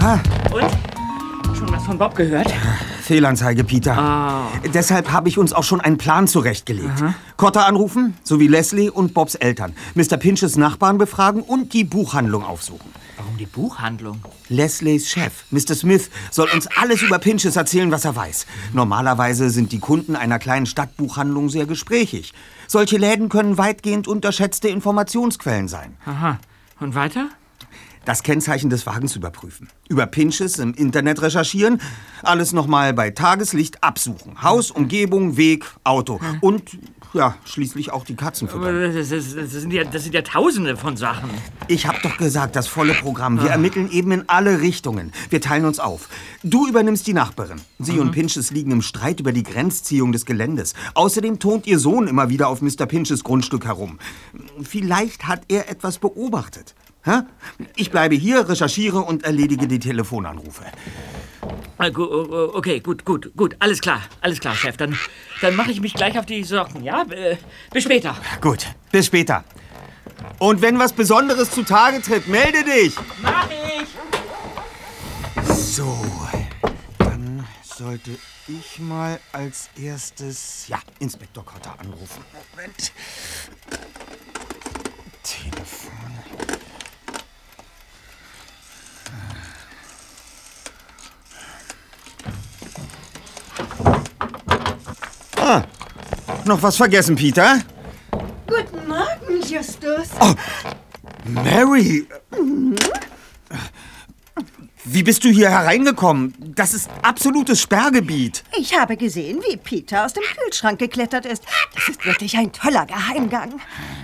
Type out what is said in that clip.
Ja. Und? Schon was von Bob gehört? Fehlanzeige, Peter. Deshalb habe ich uns auch schon einen Plan zurechtgelegt. Cotter anrufen, sowie Leslie und Bobs Eltern. Mr. Pinches Nachbarn befragen und die Buchhandlung aufsuchen. Warum die Buchhandlung? Leslies Chef, Mr. Smith, soll uns alles über Pinches erzählen, was er weiß. Normalerweise sind die Kunden einer kleinen Stadtbuchhandlung sehr gesprächig. Solche Läden können weitgehend unterschätzte Informationsquellen sein. Aha. Und weiter? Das Kennzeichen des Wagens überprüfen. Über Pinches im Internet recherchieren. Alles nochmal bei Tageslicht absuchen. Haus, Umgebung, Weg, Auto. Und, ja, schließlich auch die Katzen füttern. Das sind ja Tausende von Sachen. Ich hab doch gesagt, das volle Programm. Wir ermitteln eben in alle Richtungen. Wir teilen uns auf. Du übernimmst die Nachbarin. Sie und Pinches liegen im Streit über die Grenzziehung des Geländes. Außerdem turnt ihr Sohn immer wieder auf Mr. Pinches Grundstück herum. Vielleicht hat er etwas beobachtet. Ich bleibe hier, recherchiere und erledige die Telefonanrufe. Okay, gut. Alles klar, Chef. Dann mache ich mich gleich auf die Socken, ja? Bis später. Gut, bis später. Und wenn was Besonderes zutage tritt, melde dich. Mach ich. So, dann sollte ich mal als erstes, Inspektor Cotter anrufen. Moment. Telefon. Noch was vergessen, Peter? Guten Morgen, Justus. Oh, Mary! Wie bist du hier hereingekommen? Das ist absolutes Sperrgebiet. Ich habe gesehen, wie Peter aus dem Kühlschrank geklettert ist. Das ist wirklich ein toller Geheimgang.